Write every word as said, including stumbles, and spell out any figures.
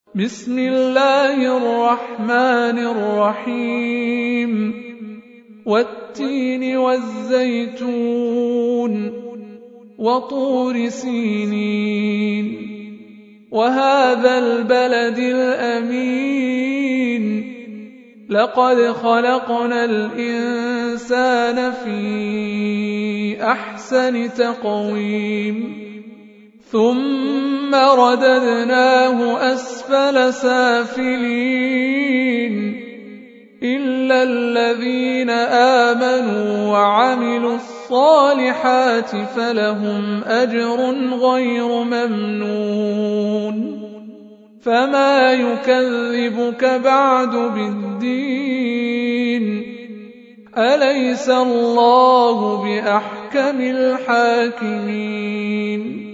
بسم الله الرحمن الرحيم والتين والزيتون وطور سينين وهذا البلد الأمين لقد خلقنا الإنسان في أحسن تقويم ثم رددناه أسفل سافلين إلا الذين آمنوا وعملوا الصالحات فلهم أجر غير ممنون فما يكذبك بعد بالدين أليس الله بأحكم الحاكمين